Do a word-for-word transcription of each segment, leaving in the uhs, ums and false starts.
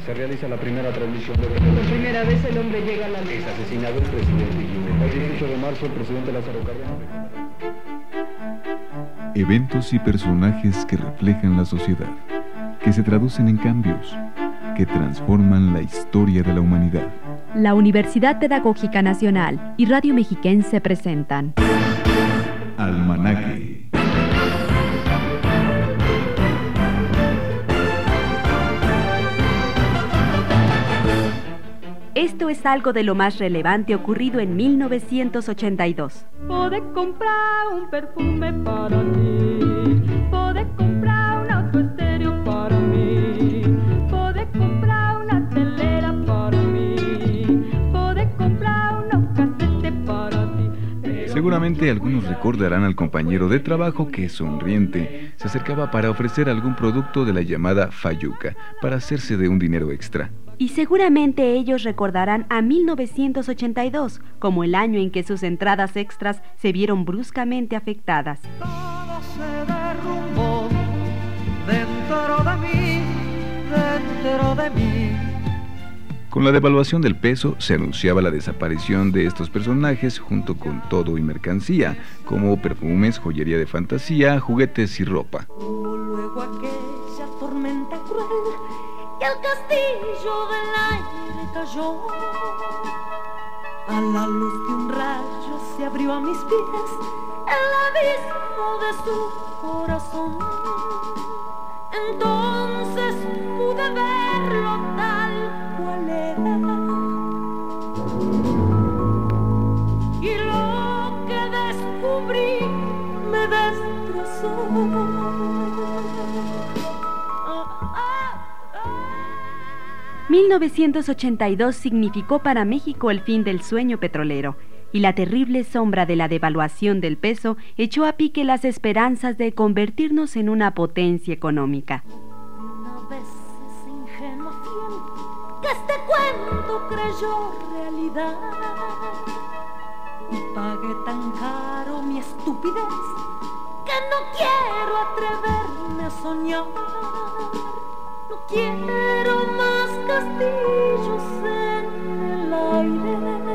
Se realiza la primera transmisión de... Por primera vez el hombre llega a la luna. Es asesinado el presidente Guillermo. El dieciocho de marzo el presidente Lázaro Cárdenas. Eventos y personajes que reflejan la sociedad, que se traducen en cambios, que transforman la historia de la humanidad. La Universidad Pedagógica Nacional y Radio Mexiquense presentan Almanaque. Esto es algo de lo más relevante ocurrido en mil novecientos ochenta y dos. Podés comprar un perfume para mí, podés comprar un auto estéreo para mí, podés comprar una telera para mí, podés comprar unos casetes para ti. Seguramente algunos recordarán al compañero de trabajo que, sonriente, se acercaba para ofrecer algún producto de la llamada fayuca, para hacerse de un dinero extra. Y seguramente ellos recordarán a mil novecientos ochenta y dos como el año en que sus entradas extras se vieron bruscamente afectadas. Todo se derrumbó dentro de mí, dentro de mí. Con la devaluación del peso se anunciaba la desaparición de estos personajes junto con todo y mercancía, como perfumes, joyería de fantasía, juguetes y ropa. Hubo luego aquella tormenta cruel y el castillo del aire cayó. A la luz de un rayo se abrió a mis pies el abismo de su corazón. Entonces pude verlo tal cual era, y lo que descubrí me destrozó. mil novecientos ochenta y dos significó para México el fin del sueño petrolero, y la terrible sombra de la devaluación del peso echó a pique las esperanzas de convertirnos en una potencia económica. Una vez ese ingenuo fiel que este cuento creyó realidad, y pagué tan caro mi estupidez que no quiero atreverme a soñar. No quiero más castillos en el aire,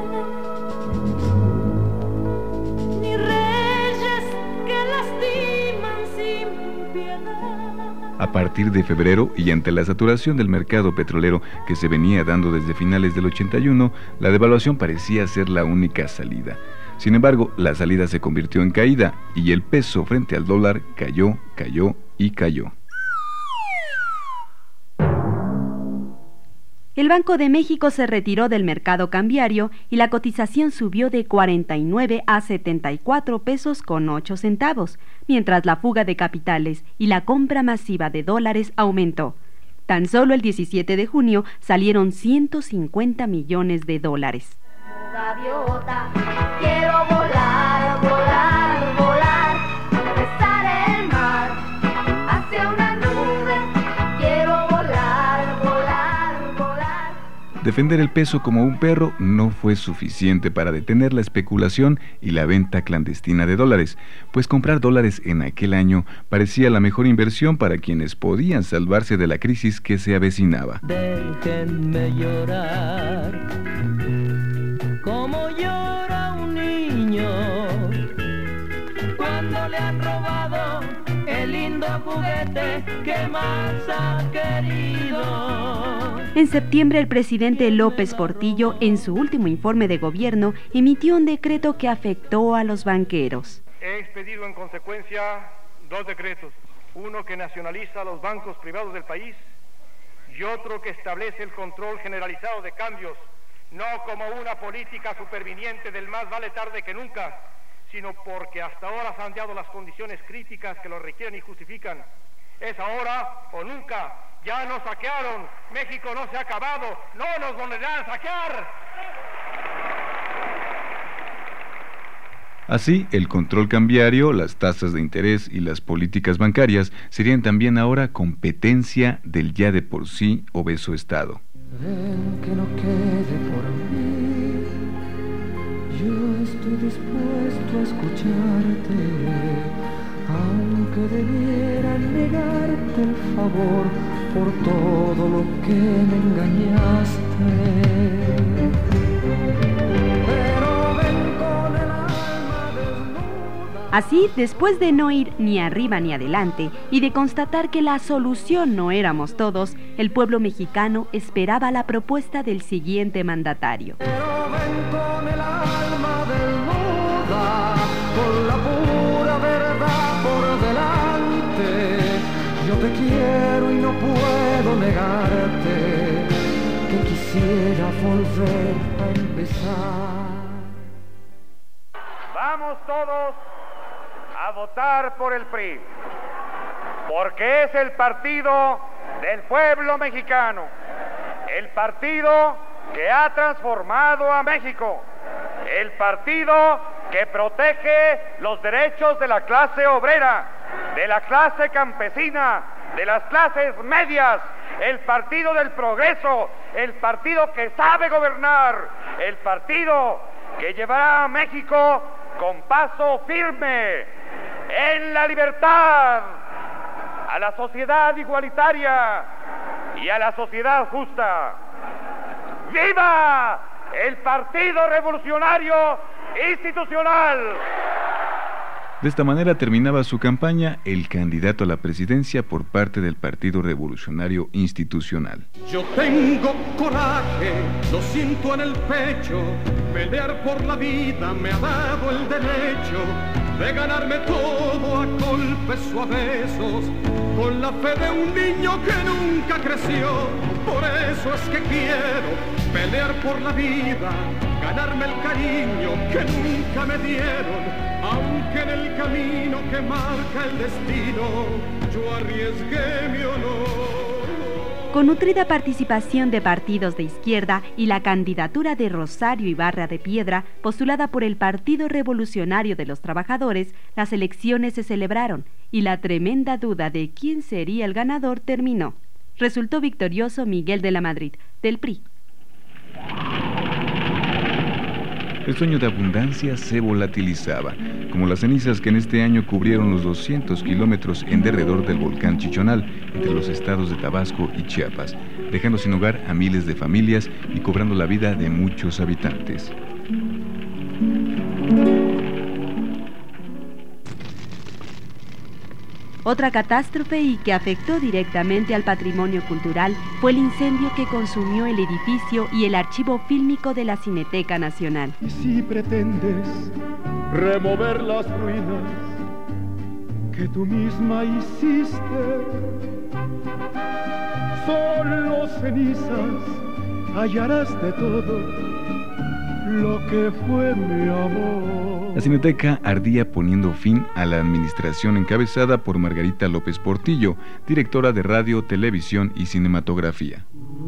ni reyes que lastiman sin piedad. A partir de febrero, y ante la saturación del mercado petrolero que se venía dando desde finales del ochenta y uno, la devaluación parecía ser la única salida. Sin embargo, la salida se convirtió en caída, y el peso frente al dólar cayó, cayó y cayó. El Banco de México se retiró del mercado cambiario y la cotización subió de cuarenta y nueve a setenta y cuatro pesos con ocho centavos, mientras la fuga de capitales y la compra masiva de dólares aumentó. Tan solo el diecisiete de junio salieron ciento cincuenta millones de dólares. Gaviota, quiero volar, volar, volar, besar el mar hacia una nube, quiero volar, volar, volar. Defender el peso como un perro no fue suficiente para detener la especulación y la venta clandestina de dólares, pues comprar dólares en aquel año parecía la mejor inversión para quienes podían salvarse de la crisis que se avecinaba. Déjenme llorar como llora un niño cuando le han robado el lindo juguete que más ha querido. En septiembre, el presidente López Portillo, en su último informe de gobierno, emitió un decreto que afectó a los banqueros. He expedido en consecuencia dos decretos, uno que nacionaliza los bancos privados del país y otro que establece el control generalizado de cambios, no como una política superviniente del más vale tarde que nunca, sino porque hasta ahora se han dado las condiciones críticas que lo requieren y justifican. Es ahora o nunca. Ya nos saquearon, México no se ha acabado, no nos volverán a saquear. Así, el control cambiario, las tasas de interés y las políticas bancarias serían también ahora competencia del ya de por sí obeso Estado. Ven que no quede por mí, yo estoy dispuesto a escucharte, aunque debiera negarte el favor por todo lo que me engañaste. Pero ven con el alma desnuda. Así, después de no ir ni arriba ni adelante y de constatar que la solución no éramos todos, el pueblo mexicano esperaba la propuesta del siguiente mandatario. Pero ven con el alma desnuda, con la pura verdad por delante. Yo te quiero y no puedo negarte que quisiera volver a empezar. Vamos todos a votar por el P R I, porque es el partido del pueblo mexicano, el partido que ha transformado a México, el partido que protege los derechos de la clase obrera, de la clase campesina, de las clases medias, el partido del progreso, el partido que sabe gobernar, el partido que llevará a México con paso firme en la libertad, a la sociedad igualitaria y a la sociedad justa. ¡Viva el Partido Revolucionario Institucional! De esta manera terminaba su campaña el candidato a la presidencia por parte del Partido Revolucionario Institucional. Yo tengo coraje, lo siento en el pecho, pelear por la vida me ha dado el derecho de ganarme todo a golpes o a besos, con la fe de un niño que nunca creció. Por eso es que quiero pelear por la vida, ganarme el cariño que nunca me dieron, aunque en el camino que marca el destino yo arriesgué mi honor. Con nutrida participación de partidos de izquierda y la candidatura de Rosario Ibarra de Piedra, postulada por el Partido Revolucionario de los Trabajadores, las elecciones se celebraron y la tremenda duda de quién sería el ganador terminó. Resultó victorioso Miguel de la Madrid, del P R I. El sueño de abundancia se volatilizaba, como las cenizas que en este año cubrieron los doscientos kilómetros en derredor del volcán Chichonal, entre los estados de Tabasco y Chiapas, dejando sin hogar a miles de familias y cobrando la vida de muchos habitantes. Otra catástrofe y que afectó directamente al patrimonio cultural fue el incendio que consumió el edificio y el archivo fílmico de la Cineteca Nacional. Y si pretendes remover las ruinas que tú misma hiciste, solo cenizas hallarás de todo lo que fue mi amor. La Cineteca ardía poniendo fin a la administración encabezada por Margarita López Portillo, directora de radio, televisión y cinematografía.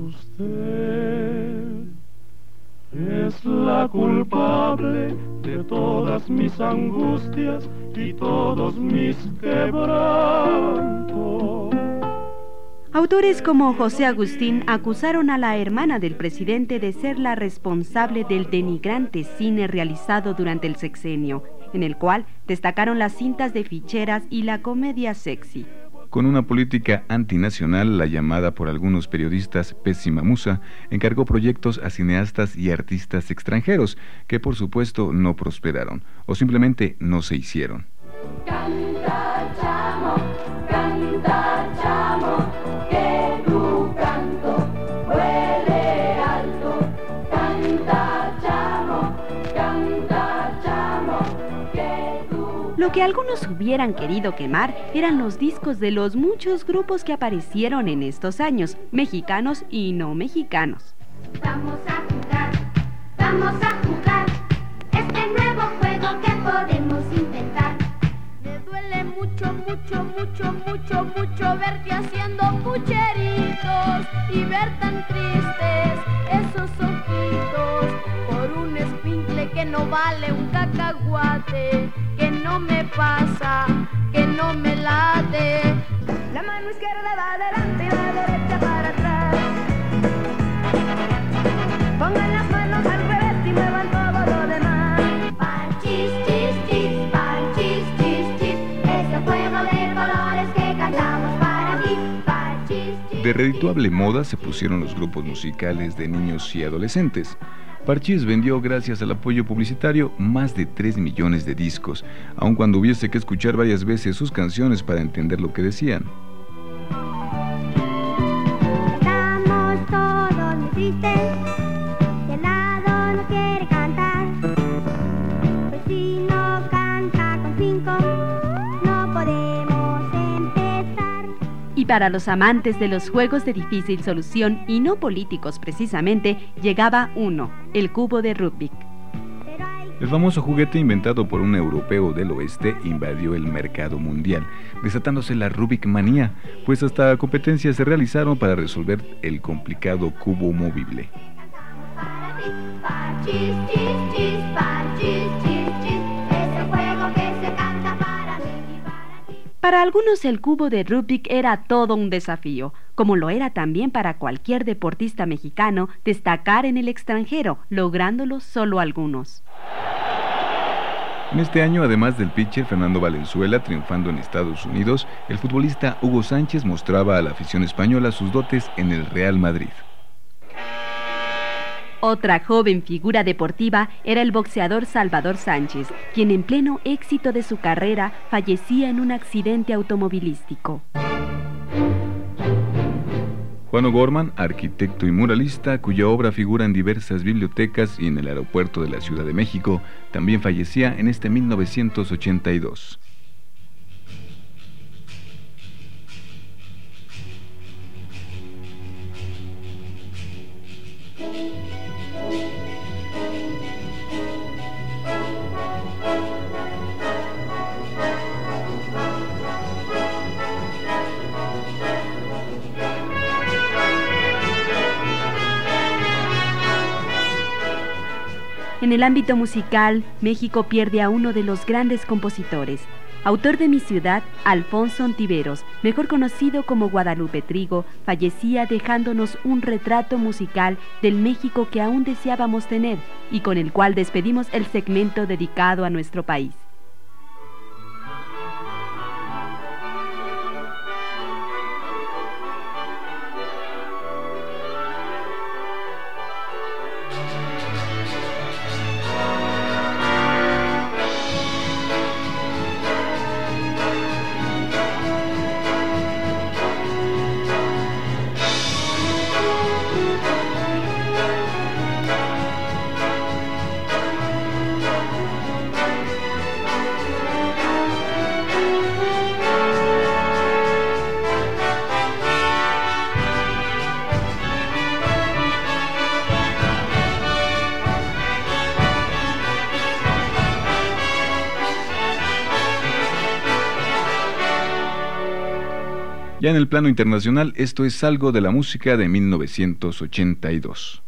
Usted es la culpable de todas mis angustias y todos mis quebrantos. Autores como José Agustín acusaron a la hermana del presidente de ser la responsable del denigrante cine realizado durante el sexenio, en el cual destacaron las cintas de ficheras y la comedia sexy. Con una política antinacional, la llamada por algunos periodistas pésima musa, encargó proyectos a cineastas y artistas extranjeros, que por supuesto no prosperaron, o simplemente no se hicieron. Canta, chamo, canta, chamo, que tu canto huele alto. Canta, chamo, canta, chamo, que tu... Lo que algunos hubieran querido quemar eran los discos de los muchos grupos que aparecieron en estos años, mexicanos y no mexicanos. Vamos a jugar, vamos a jugar este nuevo juego que podemos inventar. Me duele mucho, mucho, mucho, mucho, mucho verte haciendo pucheritos y ver tan tristes esos ojitos por un escuincle que no vale un cacahuate, que no me pasa, que no me late. La mano izquierda va adelante y la derecha para atrás. Pongan las manos al revés y muevan todo lo demás. Panchis, chis, chis, panchis, chis, chis, este juego de colores que cantamos para ti. Panchis, chis. de redituable moda se pusieron los grupos musicales de niños y adolescentes. Parchís vendió, gracias al apoyo publicitario, más de tres millones de discos, aun cuando hubiese que escuchar varias veces sus canciones para entender lo que decían. Estamos todos muy tristes, y el lado no quiere cantar. Pues si no canta con cinco, no podemos empezar. Y para los amantes de los juegos de difícil solución y no políticos precisamente, llegaba uno, el cubo de Rubik. El famoso juguete inventado por un europeo del oeste invadió el mercado mundial, desatándose la Rubik manía, pues hasta competencias se realizaron para resolver el complicado cubo movible. Parchís, chis, chis, parchís, chis, chis, es el juego que se canta para mí y para ti. Para algunos el cubo de Rubik era todo un desafío, como lo era también para cualquier deportista mexicano destacar en el extranjero, lográndolo solo algunos. En este año, además del pitcher Fernando Valenzuela triunfando en Estados Unidos, el futbolista Hugo Sánchez mostraba a la afición española sus dotes en el Real Madrid. Otra joven figura deportiva era el boxeador Salvador Sánchez, quien en pleno éxito de su carrera fallecía en un accidente automovilístico. Juan O'Gorman, arquitecto y muralista, cuya obra figura en diversas bibliotecas y en el aeropuerto de la Ciudad de México, también fallecía en este mil novecientos ochenta y dos. En el ámbito musical, México pierde a uno de los grandes compositores. Autor de Mi Ciudad, Alfonso Ontiveros, mejor conocido como Guadalupe Trigo, fallecía dejándonos un retrato musical del México que aún deseábamos tener y con el cual despedimos el segmento dedicado a nuestro país. Ya en el plano internacional, esto es algo de la música de mil novecientos ochenta y dos.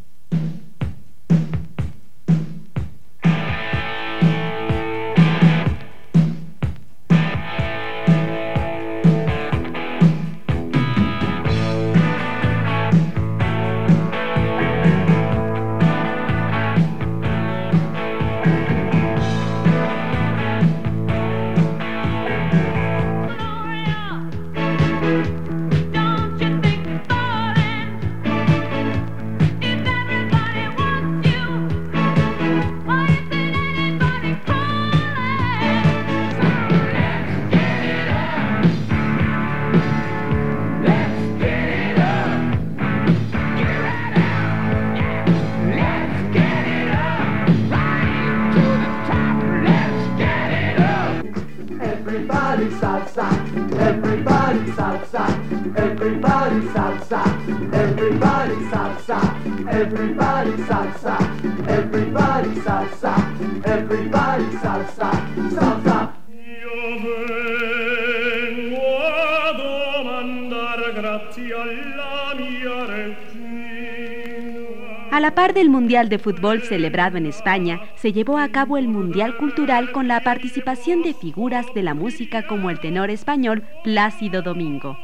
Everybody salsa, everybody salsa, everybody salsa, everybody salsa, everybody salsa, everybody salsa, everybody salsa, salsa. Io vengo a domandar grazie alla mia regina. A la par del Mundial de Fútbol celebrado en España, se llevó a cabo el Mundial Cultural con la participación de figuras de la música como el tenor español Plácido Domingo.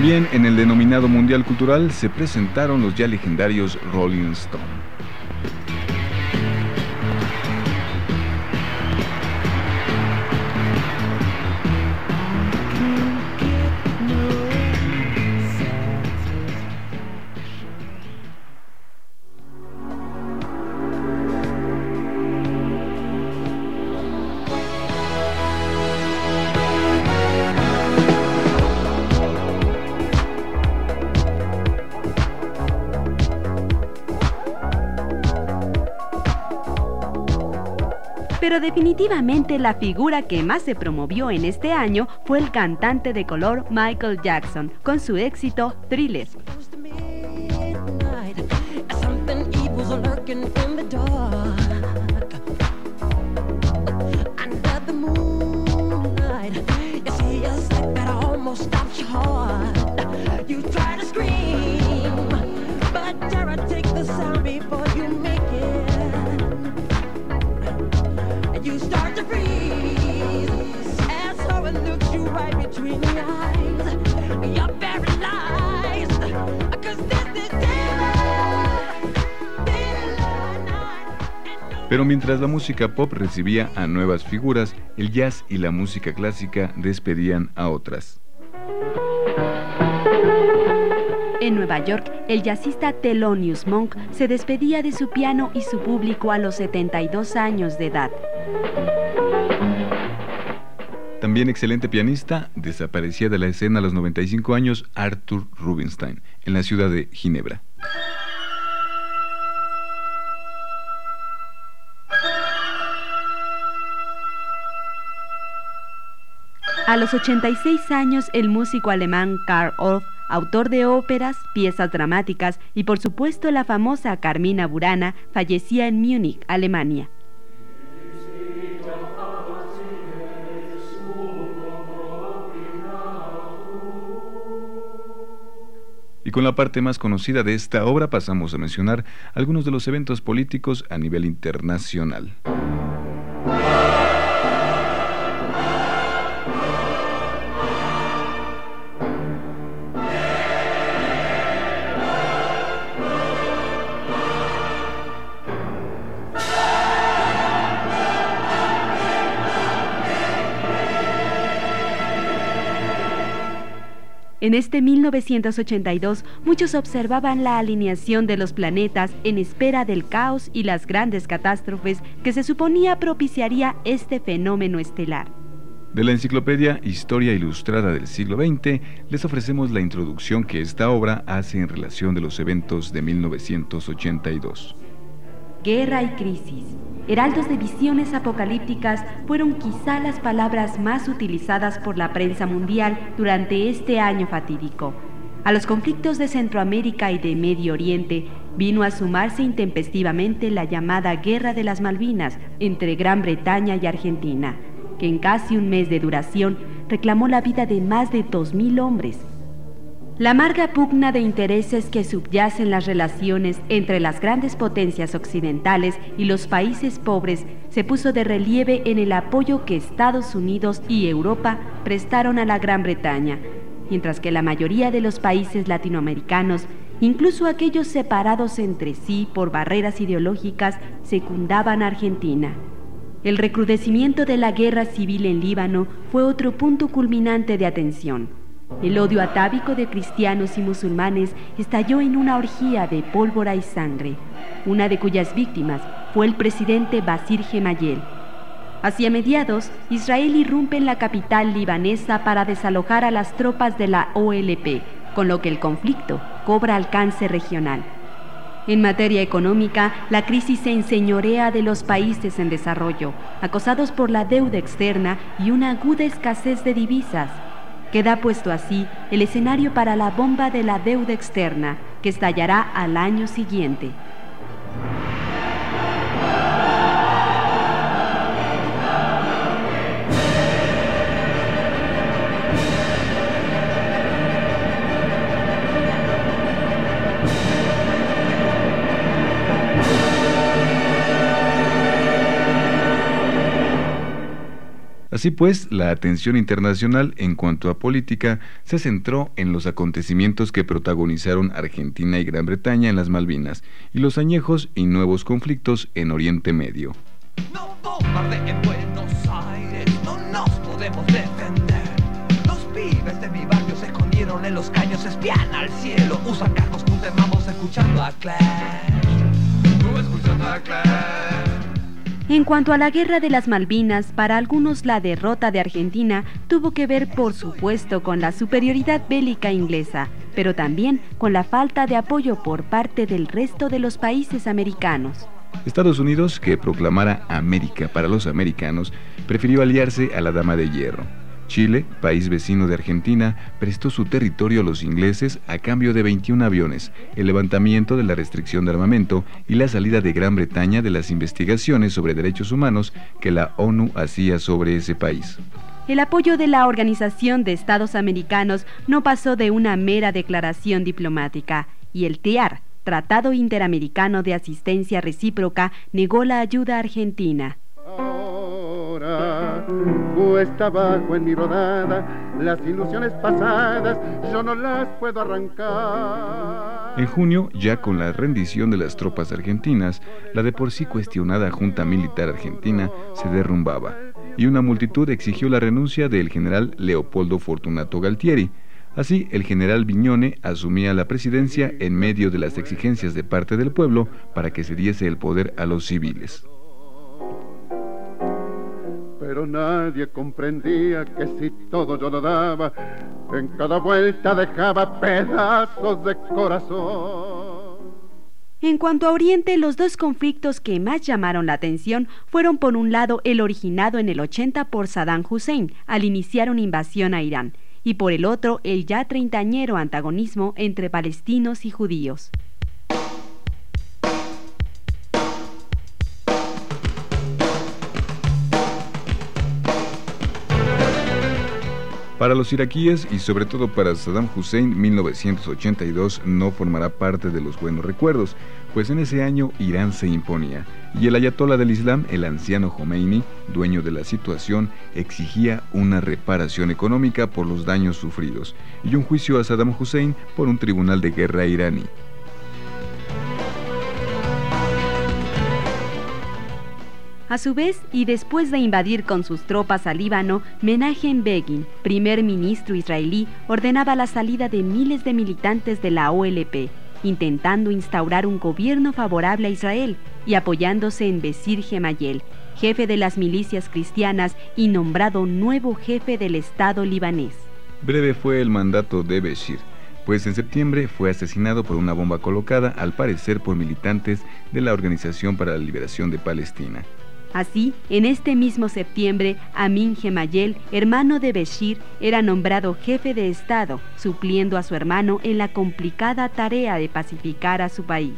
También en el denominado Mundial Cultural se presentaron los ya legendarios Rolling Stones. Pero definitivamente la figura que más se promovió en este año fue el cantante de color Michael Jackson, con su éxito Thriller. Pero mientras la música pop recibía a nuevas figuras, el jazz y la música clásica despedían a otras. En Nueva York, el jazzista Thelonious Monk se despedía de su piano y su público a los setenta y dos años de edad. También excelente pianista, desaparecía de la escena a los noventa y cinco años Arthur Rubinstein, en la ciudad de Ginebra. A los ochenta y seis años, el músico alemán Karl Orff, autor de óperas, piezas dramáticas y por supuesto la famosa Carmina Burana, fallecía en Múnich, Alemania. Y con la parte más conocida de esta obra pasamos a mencionar algunos de los eventos políticos a nivel internacional. En este mil novecientos ochenta y dos, muchos observaban la alineación de los planetas en espera del caos y las grandes catástrofes que se suponía propiciaría este fenómeno estelar. De la enciclopedia Historia Ilustrada del siglo veinte, les ofrecemos la introducción que esta obra hace en relación de los eventos de mil novecientos ochenta y dos. Guerra y crisis, heraldos de visiones apocalípticas, fueron quizá las palabras más utilizadas por la prensa mundial durante este año fatídico. A los conflictos de Centroamérica y de Medio Oriente vino a sumarse intempestivamente la llamada Guerra de las Malvinas entre Gran Bretaña y Argentina, que en casi un mes de duración reclamó la vida de más de dos mil hombres. La amarga pugna de intereses que subyacen las relaciones entre las grandes potencias occidentales y los países pobres se puso de relieve en el apoyo que Estados Unidos y Europa prestaron a la Gran Bretaña, mientras que la mayoría de los países latinoamericanos, incluso aquellos separados entre sí por barreras ideológicas, secundaban a Argentina. El recrudecimiento de la guerra civil en Líbano fue otro punto culminante de atención. El odio atávico de cristianos y musulmanes estalló en una orgía de pólvora y sangre, una de cuyas víctimas fue el presidente Basir Gemayel. Hacia mediados, Israel irrumpe en la capital libanesa para desalojar a las tropas de la O L P, con lo que el conflicto cobra alcance regional. En materia económica, la crisis se enseñorea de los países en desarrollo, acosados por la deuda externa y una aguda escasez de divisas. Queda puesto así el escenario para la bomba de la deuda externa, que estallará al año siguiente. Así pues, la atención internacional en cuanto a política se centró en los acontecimientos que protagonizaron Argentina y Gran Bretaña en las Malvinas y los añejos y nuevos conflictos en Oriente Medio. No bombardeen Buenos Aires, no nos podemos defender. Los pibes de mi barrio se escondieron en los caños, espían al cielo, usan cascos con vamos escuchando a Clash. Tú escuchando a Clash. En cuanto a la Guerra de las Malvinas, para algunos la derrota de Argentina tuvo que ver, por supuesto, con la superioridad bélica inglesa, pero también con la falta de apoyo por parte del resto de los países americanos. Estados Unidos, que proclamara América para los americanos, prefirió aliarse a la Dama de Hierro. Chile, país vecino de Argentina, prestó su territorio a los ingleses a cambio de veintiún aviones, el levantamiento de la restricción de armamento y la salida de Gran Bretaña de las investigaciones sobre derechos humanos que la ONU hacía sobre ese país. El apoyo de la Organización de Estados Americanos no pasó de una mera declaración diplomática, y el T I A R, Tratado Interamericano de Asistencia Recíproca, negó la ayuda argentina. Ahora cuesta abajo en mi rodada, las ilusiones pasadas yo no las puedo arrancar. En junio, ya con la rendición de las tropas argentinas, la de por sí cuestionada Junta Militar Argentina se derrumbaba, y una multitud exigió la renuncia del general Leopoldo Fortunato Galtieri. Así, el general Viñone asumía la presidencia en medio de las exigencias de parte del pueblo para que se diese el poder a los civiles. Pero nadie comprendía que si todo yo lo daba, en cada vuelta dejaba pedazos de corazón. En cuanto a Oriente, los dos conflictos que más llamaron la atención fueron, por un lado, el originado en el ochenta por Saddam Hussein al iniciar una invasión a Irán, y por el otro, el ya treintañero antagonismo entre palestinos y judíos. Para los iraquíes y sobre todo para Saddam Hussein, mil novecientos ochenta y dos no formará parte de los buenos recuerdos, pues en ese año Irán se imponía, y el ayatolá del Islam, el anciano Jomeini, dueño de la situación, exigía una reparación económica por los daños sufridos, y un juicio a Saddam Hussein por un tribunal de guerra iraní. A su vez, y después de invadir con sus tropas al Líbano, Menachem Begin, primer ministro israelí, ordenaba la salida de miles de militantes de la O L P, intentando instaurar un gobierno favorable a Israel y apoyándose en Besir Gemayel, jefe de las milicias cristianas y nombrado nuevo jefe del Estado libanés. Breve fue el mandato de Besir, pues en septiembre fue asesinado por una bomba colocada, al parecer por militantes de la Organización para la Liberación de Palestina. Así, en este mismo septiembre, Amin Gemayel, hermano de Besir, era nombrado jefe de Estado, supliendo a su hermano en la complicada tarea de pacificar a su país.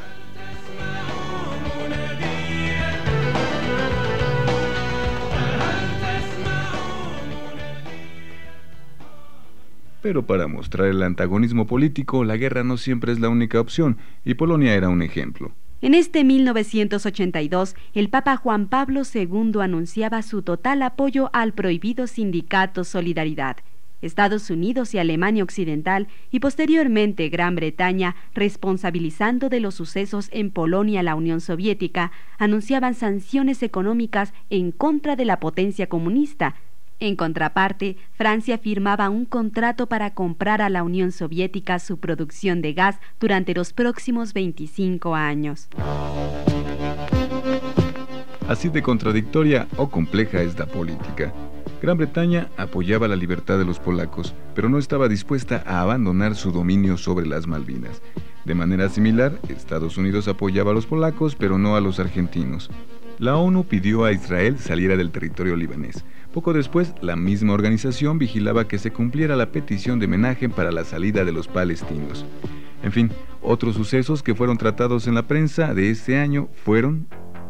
Pero para mostrar el antagonismo político, la guerra no siempre es la única opción, y Polonia era un ejemplo. En este mil novecientos ochenta y dos, el Papa Juan Pablo segundo anunciaba su total apoyo al prohibido sindicato Solidaridad. Estados Unidos y Alemania Occidental, y posteriormente Gran Bretaña, responsabilizando de los sucesos en Polonia la Unión Soviética, anunciaban sanciones económicas en contra de la potencia comunista. En contraparte, Francia firmaba un contrato para comprar a la Unión Soviética su producción de gas durante los próximos veinticinco años. Así de contradictoria o compleja es la política. Gran Bretaña apoyaba la libertad de los polacos, pero no estaba dispuesta a abandonar su dominio sobre las Malvinas. De manera similar, Estados Unidos apoyaba a los polacos, pero no a los argentinos. La ONU pidió a Israel saliera del territorio libanés. Poco después, la misma organización vigilaba que se cumpliera la petición de Menachem para la salida de los palestinos. En fin, otros sucesos que fueron tratados en la prensa de ese año fueron: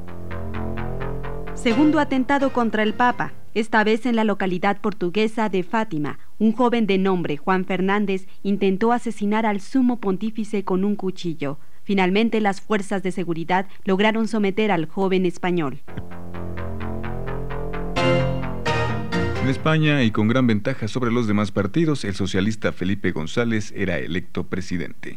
segundo atentado contra el Papa, esta vez en la localidad portuguesa de Fátima. Un joven de nombre Juan Fernández intentó asesinar al sumo pontífice con un cuchillo. Finalmente, las fuerzas de seguridad lograron someter al joven español. España, y con gran ventaja sobre los demás partidos, el socialista Felipe González era electo presidente.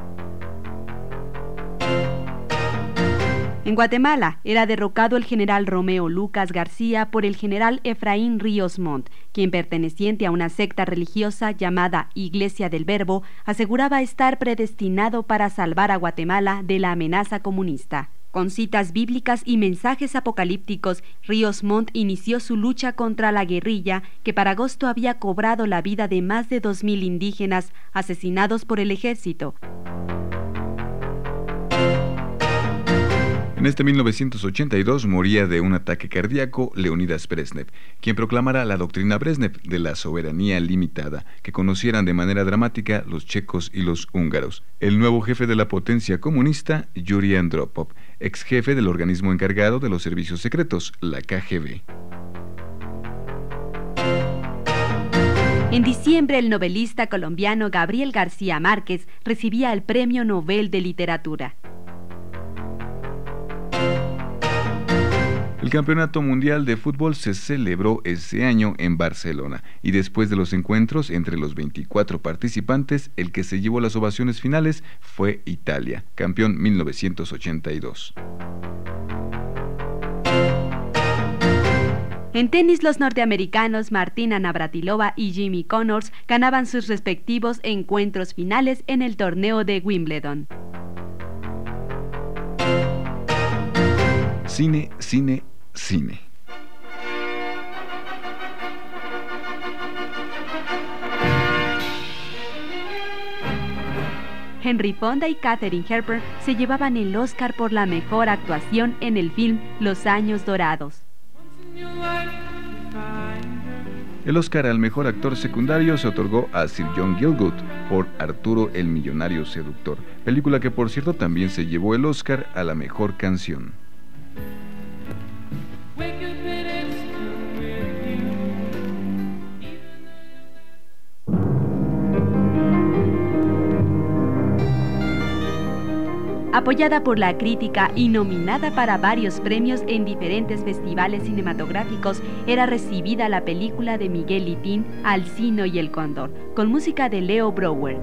En Guatemala era derrocado el general Romeo Lucas García por el general Efraín Ríos Montt, quien, perteneciente a una secta religiosa llamada Iglesia del Verbo, aseguraba estar predestinado para salvar a Guatemala de la amenaza comunista. Con citas bíblicas y mensajes apocalípticos, Ríos Montt inició su lucha contra la guerrilla, que para agosto había cobrado la vida de más de dos mil indígenas asesinados por el ejército. En este mil novecientos ochenta y dos moría de un ataque cardíaco Leonidas Brezhnev, quien proclamara la doctrina Brezhnev de la soberanía limitada, que conocieran de manera dramática los checos y los húngaros. El nuevo jefe de la potencia comunista, Yuri Andropov, ex jefe del organismo encargado de los servicios secretos, la K G B. En diciembre, el novelista colombiano Gabriel García Márquez recibía el Premio Nobel de Literatura. El Campeonato Mundial de Fútbol se celebró ese año en Barcelona, y después de los encuentros entre los veinticuatro participantes, el que se llevó las ovaciones finales fue Italia, campeón mil novecientos ochenta y dos. En tenis, los norteamericanos Martina Navratilova y Jimmy Connors ganaban sus respectivos encuentros finales en el torneo de Wimbledon. Cine, cine, cine. Henry Fonda y Katharine Hepburn se llevaban el Oscar por la mejor actuación en el film Los Años Dorados. El Oscar al mejor actor secundario se otorgó a Sir John Gielgud por Arturo el Millonario Seductor, película que por cierto también se llevó el Oscar a la mejor canción. Apoyada por la crítica y nominada para varios premios en diferentes festivales cinematográficos, era recibida la película de Miguel Litín, Alcino y el Cóndor, con música de Leo Brouwer.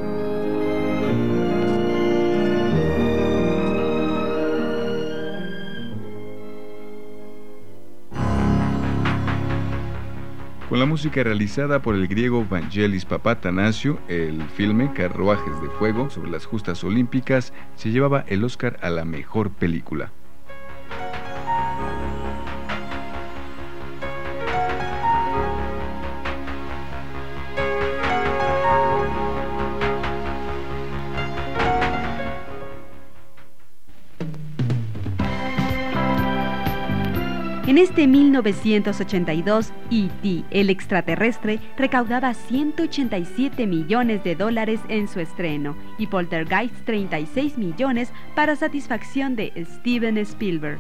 Con la música realizada por el griego Vangelis Papatanasiou, el filme Carruajes de Fuego sobre las justas olímpicas se llevaba el Oscar a la mejor película. En este mil novecientos ochenta y dos, E T, el extraterrestre, recaudaba ciento ochenta y siete millones de dólares en su estreno y Poltergeist treinta y seis millones para satisfacción de Steven Spielberg.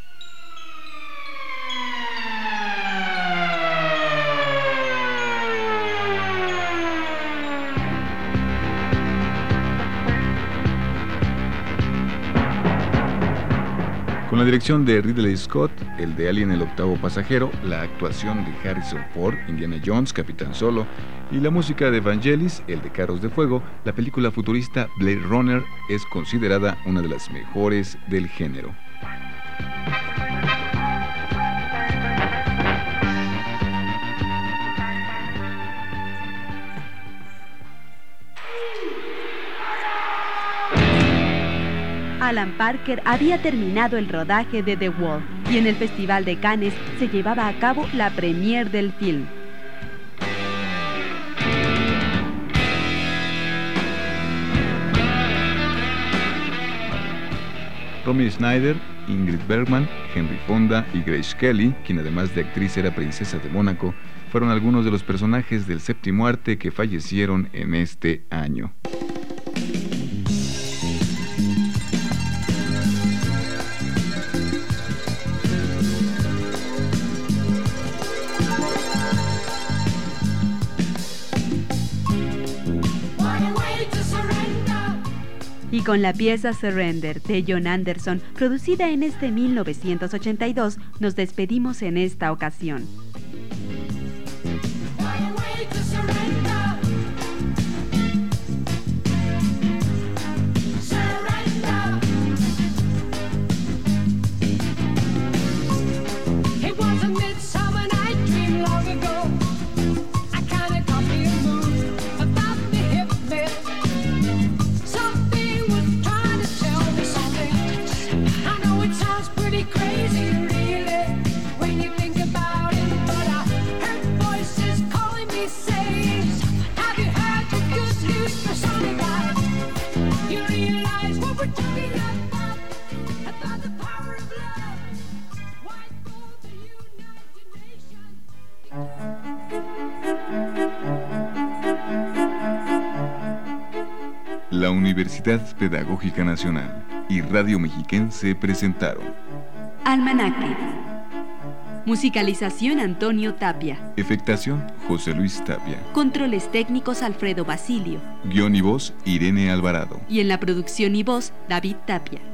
Con la dirección de Ridley Scott, el de Alien el octavo pasajero, la actuación de Harrison Ford, Indiana Jones, Capitán Solo, y la música de Vangelis, el de Carros de Fuego, la película futurista Blade Runner es considerada una de las mejores del género. Alan Parker había terminado el rodaje de The Wall y en el Festival de Cannes se llevaba a cabo la premiere del film. Romy Schneider, Ingrid Bergman, Henry Fonda y Grace Kelly, quien además de actriz era princesa de Mónaco, fueron algunos de los personajes del séptimo arte que fallecieron en este año. Y con la pieza Surrender de John Anderson, producida en este mil novecientos ochenta y dos, nos despedimos en esta ocasión. realize what we're talking about, about the power of love. Why go to United Nations? La Universidad Pedagógica Nacional y Radio Mexiquense presentaron Almanaque. Musicalización Antonio Tapia. Efectación José Luis Tapia. Controles técnicos Alfredo Basilio. Guión y voz Irene Alvarado. Y en la producción y voz David Tapia.